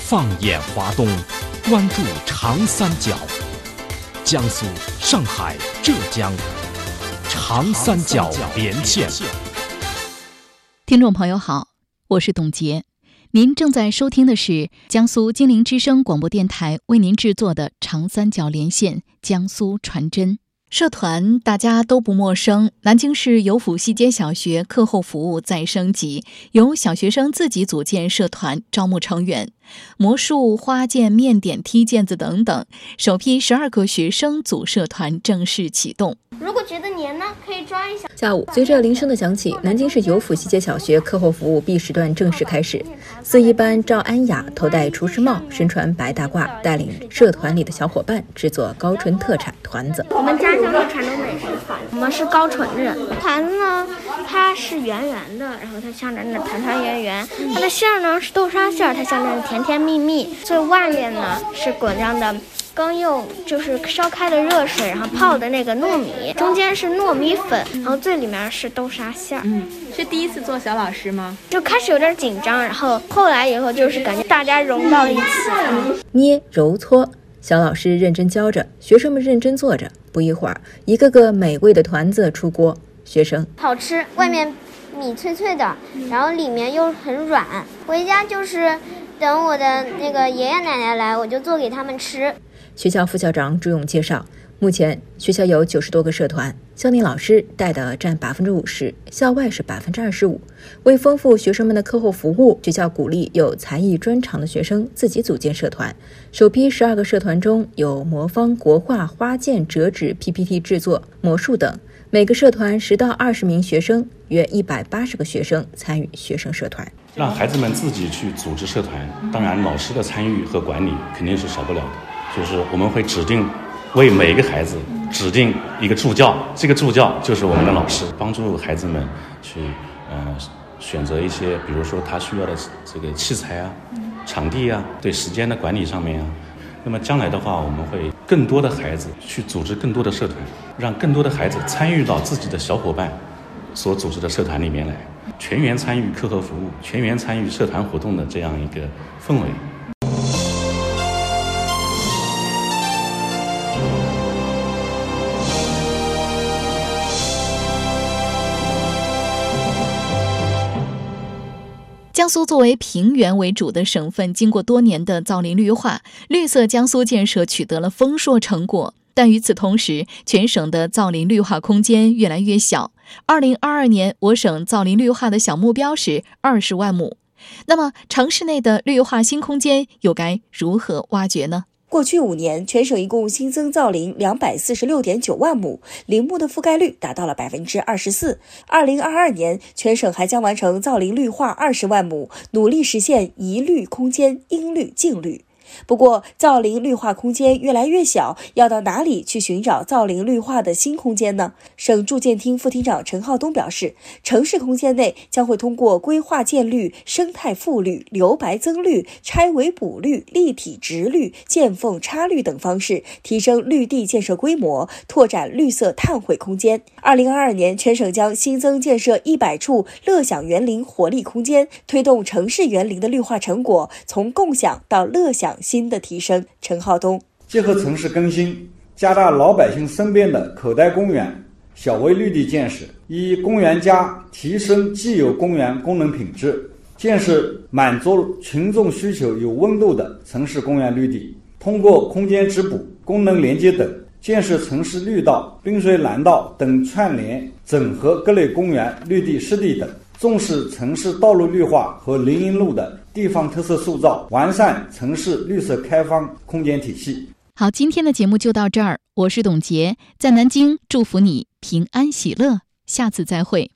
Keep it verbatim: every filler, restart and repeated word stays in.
放眼华东，关注长三角，江苏、上海、浙江，长三角连线。 听众朋友好，我是董洁，您正在收听的是江苏金陵之声广播电台为您制作的长三角连线江苏传真。社团大家都不陌生，南京市有府西街小学课后服务再升级，由小学生自己组建社团，招募成员，魔术、花剑、面点、踢毽子等等，首批十二个学生组社团正式启动。 如果觉得黏呢，可以抓一下。 下午，随着铃声的响起，南京市有府西街小学课后服务 B 时段正式开始。四一班赵安雅头戴厨师帽，身穿白大褂，带领社团里的小伙伴制作高淳特产团子。 我们家乡的传统美食团，我们是高淳人。团子呢，它是圆圆的，然后它象征着团团圆圆。它的馅儿呢是豆沙馅儿，它象征着甜甜蜜蜜。最外面呢是滚上的刚用就是烧开的热水，然后泡的那个糯米，中间是糯米粉，然后最里面是豆沙馅儿。 嗯，是第一次做小老师吗？ 就开始有点紧张，然后后来以后就是感觉大家融到一起。 捏揉搓，小老师认真教着，学生们认真做着。不一会儿，一个个美味的团子出锅，学生好吃，外面米脆脆的，然后里面又很软。回家就是等我的那个爷爷奶奶来，我就做给他们吃。 学校副校长朱勇介绍，目前学校有九十多个社团，校内老师带的占百分之五十，校外是百分之二十五。为丰富学生们的课后服务，学校鼓励有才艺专长的学生自己组建社团。首批十二个社团中有魔方、国画、花剑、折纸、P P T 制作、魔术等。每个社团十到二十名学生，约一百八十个学生参与学生社团。 让孩子们自己去组织社团，当然老师的参与和管理肯定是少不了的。就是我们会指定为每个孩子指定一个助教，这个助教就是我们的老师，帮助孩子们去呃选择一些，比如说他需要的这个器材啊、场地啊，对时间的管理上面啊。那么将来的话，我们会更多的孩子去组织更多的社团，让更多的孩子参与到自己的小伙伴所组织的社团里面来，全员参与课后服务，全员参与社团活动的这样一个氛围。 江苏作为平原为主的省份，经过多年的造林绿化，绿色江苏建设取得了丰硕成果。但与此同时，全省的造林绿化空间越来越小。二零二二年，我省造林绿化的小目标是二十万亩。那么，城市内的绿化新空间又该如何挖掘呢？ 过去五年，全省一共新增造林两百四十六点九万亩，林木的覆盖率达到了百分之二十四。二零二二年，全省还将完成造林绿化二十万亩，努力实现宜绿空间应绿尽绿。不过，造林绿化空间越来越小，要到哪里去寻找造林绿化的新空间呢？省住建厅副厅长陈浩东表示，城市空间内将会通过规划建绿、生态复绿、留白增绿、拆围补绿、立体植绿、见缝插绿等方式，提升绿地建设规模，拓展绿色碳汇空间。二零二二年，全省将新增建设一百处乐享园林活力空间，推动城市园林的绿化成果从共享到乐享新的提升。陈浩东结合城市更新，加大老百姓身边的口袋公园、小微绿地建设，以公园加提升既有公园功能品质，建设满足群众需求有温度的城市公园绿地。通过空间织补、功能连接等，建设城市绿道、滨水蓝道等串联整合各类公园、绿地、湿地等，重视城市道路绿化和林荫路的地方特色塑造，完善城市绿色开放空间体系。 好，今天的节目就到这儿，我是董洁，在南京祝福你平安喜乐，下次再会。